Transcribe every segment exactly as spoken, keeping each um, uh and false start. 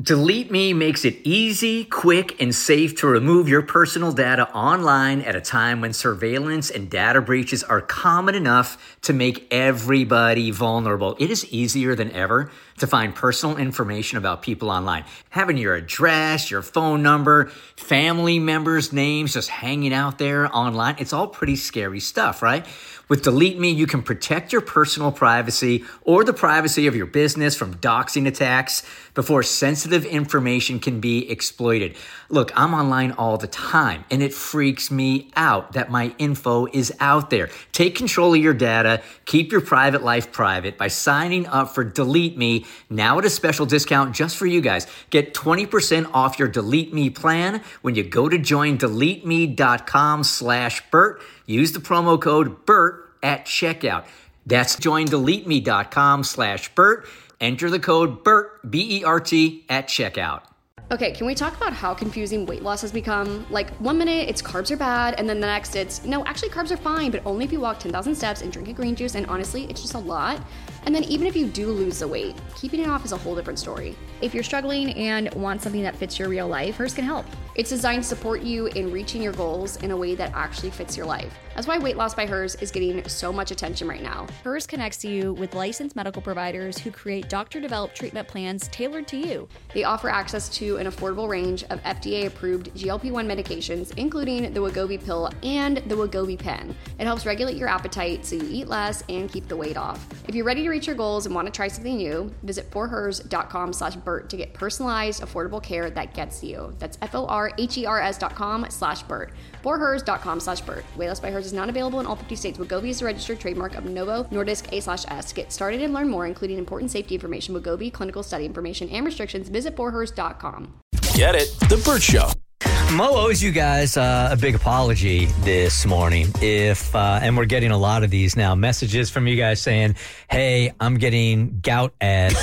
Delete Me makes it easy, quick, and safe to remove your personal data online at a time when surveillance and data breaches are common enough to make everybody vulnerable. It is easier than ever to find personal information about people online. Having your address, your phone number, family members' names just hanging out there online, it's all pretty scary stuff, right? With Delete Me, you can protect your personal privacy or the privacy of your business from doxing attacks before sensitive information can be exploited. Look, I'm online all the time, and it freaks me out that my info is out there. Take control of your data. Keep your private life private by signing up for Delete Me now at a special discount just for you guys. Get twenty percent off your Delete Me plan when you go to join delete me dot com slash Bert. Use the promo code BERT at checkout. That's join delete me dot com slash Bert. Enter the code BERT, B E R T, at checkout. Okay, can we talk about how confusing weight loss has become? Like, one minute it's carbs are bad, and then the next it's, no, actually carbs are fine, but only if you walk ten thousand steps and drink a green juice, and honestly, it's just a lot. And then even if you do lose the weight, keeping it off is a whole different story. If you're struggling and want something that fits your real life, Hers can help. It's designed to support you in reaching your goals in a way that actually fits your life. That's why Weight Loss by Hers is getting so much attention right now. Hers connects you with licensed medical providers who create doctor-developed treatment plans tailored to you. They offer access to an affordable range of F D A-approved G L P one medications, including the Wegovy pill and the Wegovy pen. It helps regulate your appetite so you eat less and keep the weight off. If you're ready to reach your goals and want to try something new, visit forhers dot com slash Bert to get personalized, affordable care that gets you. That's F O R H E R S dot com slash Bert. forhers dot com slash Bert. Weight Loss by Hers is not available in all fifty states. Wegovy is a registered trademark of Novo Nordisk A slash S. Get started and learn more, including important safety information, Wegovy, clinical study information, and restrictions. Visit forhers dot com. Get it? The Bert Show. Mo owes you guys uh, a big apology this morning. If uh, and we're getting a lot of these now, messages from you guys saying, hey, I'm getting gout ads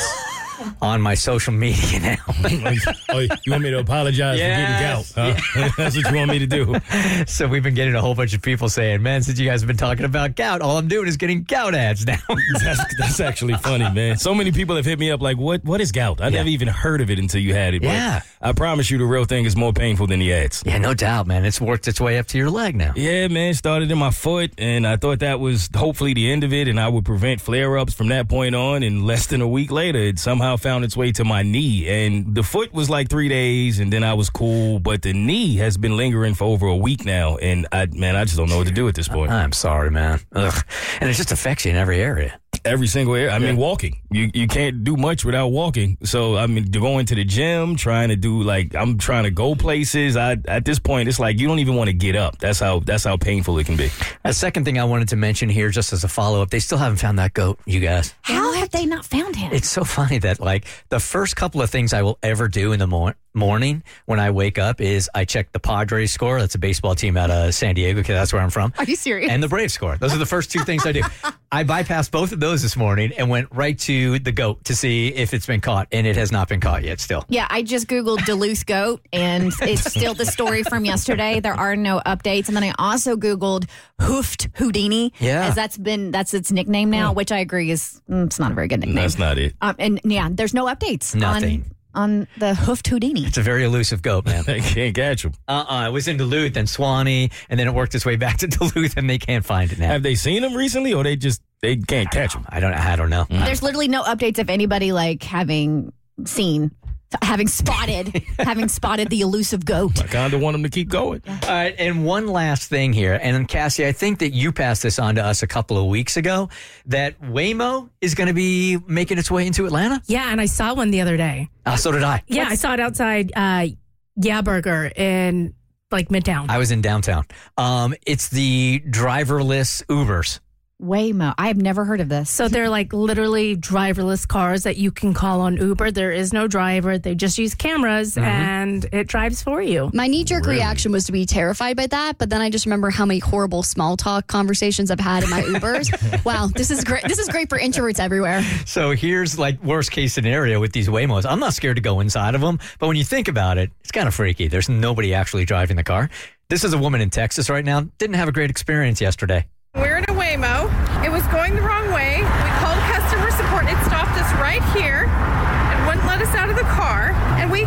on my social media now. Oh, you want me to apologize yes. for getting gout? Huh? That's what you want me to do. So we've been getting a whole bunch of people saying, man, since you guys have been talking about gout, all I'm doing is getting gout ads now. that's, that's actually funny, man. So many people have hit me up like, what? what is gout? I yeah. never even heard of it until you had it. But yeah. I promise you the real thing is more painful than the ads. Yeah, no doubt, man. It's worked its way up to your leg now. Yeah, man. Started in my foot, and I thought that was hopefully the end of it, and I would prevent flare-ups from that point on, and less than a week later, it somehow found its way to my knee, and the foot was like three days, and then I was cool, but the knee has been lingering for over a week now, and I, man, I just don't know what to do at this point. I'm sorry, man. Ugh. And it just affects you in every area. Every single area. I mean, yeah. walking. You you can't do much without walking. So, I mean, going to the gym, trying to do, like, I'm trying to go places. I At this point, it's like you don't even want to get up. That's how that's how painful it can be. A second thing I wanted to mention here, just as a follow-up, they still haven't found that goat, you guys. How have they not found him? It's so funny that, like, the first couple of things I will ever do in the mor- morning when I wake up is I check the Padres score. That's a baseball team out of San Diego, because that's where I'm from. Are you serious? And the Braves score. Those are the first two things I do. I bypassed both of those this morning and went right to the goat to see if it's been caught, and it has not been caught yet still. Yeah, I just Googled Duluth goat, and it's still the story from yesterday. There are no updates. And then I also Googled Hoofed Houdini, yeah. as that's been that's its nickname now, yeah. which I agree is mm, it's not a very good nickname. That's not it. Um, and yeah, there's no updates. Nothing. On, on the Hoofed Houdini. It's a very elusive goat, man. They can't catch him. Uh-uh. It was in Duluth and Swanee, and then it worked its way back to Duluth, and they can't find it now. Have they seen him recently, or they just they can't catch him? I don't I don't know. Mm. There's literally no updates of anybody, like, having seen, having spotted, having spotted the elusive goat. I kind of want him to keep going. Yeah. All right, and one last thing here. And Cassie, I think that you passed this on to us a couple of weeks ago, that Waymo is going to be making its way into Atlanta. Yeah, and I saw one the other day. Uh, so did I. Yeah, What's... I saw it outside uh, Yeah Burger in, like, Midtown. I was in downtown. Um, it's the driverless Ubers. Waymo. I have never heard of this. So they're like literally driverless cars that you can call on Uber. There is no driver. They just use cameras mm-hmm. and it drives for you. My knee-jerk really? reaction was to be terrified by that, but then I just remember how many horrible small talk conversations I've had in my Ubers. Wow, this is great. This is great for introverts everywhere. So here's like worst case scenario with these Waymos. I'm not scared to go inside of them, but when you think about it, it's kind of freaky. There's nobody actually driving the car. This is a woman in Texas right now. Didn't have a great experience yesterday. We're in a Waymo. It was going the wrong way. We called customer support. It stopped us right here and wouldn't let us out of the car. And we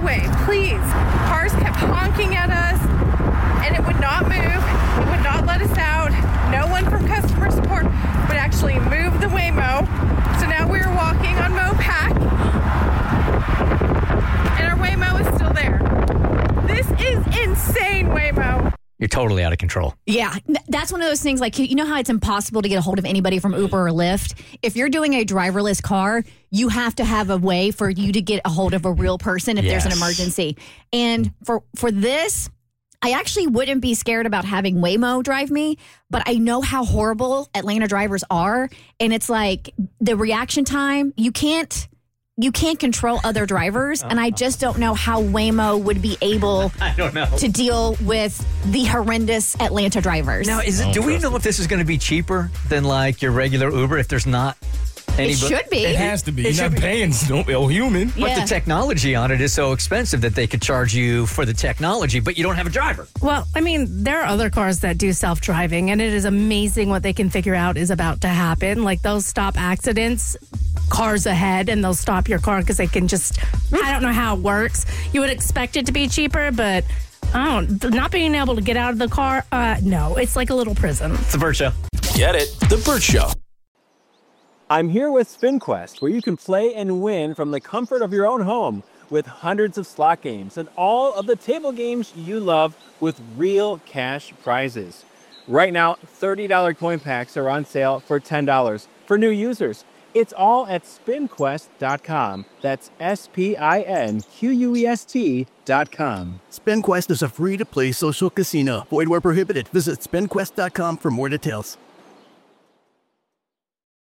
way, please. Cars kept honking at us, and it would not move. It would not let us out. No one from customer support would actually move the Waymo. So now we're walking on MoPac, and our Waymo is still there. This is insane, Waymo. You're totally out of control. Yeah, that's one of those things, like, you know how it's impossible to get a hold of anybody from Uber or Lyft? If you're doing a driverless car, you have to have a way for you to get a hold of a real person if Yes. there's an emergency. And for for this, I actually wouldn't be scared about having Waymo drive me, but I know how horrible Atlanta drivers are. And it's like the reaction time, you can't... You can't control other drivers, and I just don't know how Waymo would be able I don't know. to deal with the horrendous Atlanta drivers. Now, is it, do we know if this is going to be cheaper than like your regular Uber if there's not any? it should be. It has to be. It You're should not be. paying no human. But Yeah. the technology on it is so expensive that they could charge you for the technology, but you don't have a driver. Well, I mean, there are other cars that do self-driving, and it is amazing what they can figure out is about to happen. Like, they'll stop accidents cars ahead, and they'll stop your car because they can just, I don't know how it works. You would expect it to be cheaper, but I don't, not being able to get out of the car, uh, no, it's like a little prison. It's the Burt Show. Get it? The Burt Show. I'm here with SpinQuest, where you can play and win from the comfort of your own home with hundreds of slot games and all of the table games you love with real cash prizes. Right now, thirty dollars coin packs are on sale for ten dollars for new users. It's all at spin quest dot com. That's S P I N Q U E S T dot com. SpinQuest is a free-to-play social casino. Void where prohibited. Visit spin quest dot com for more details.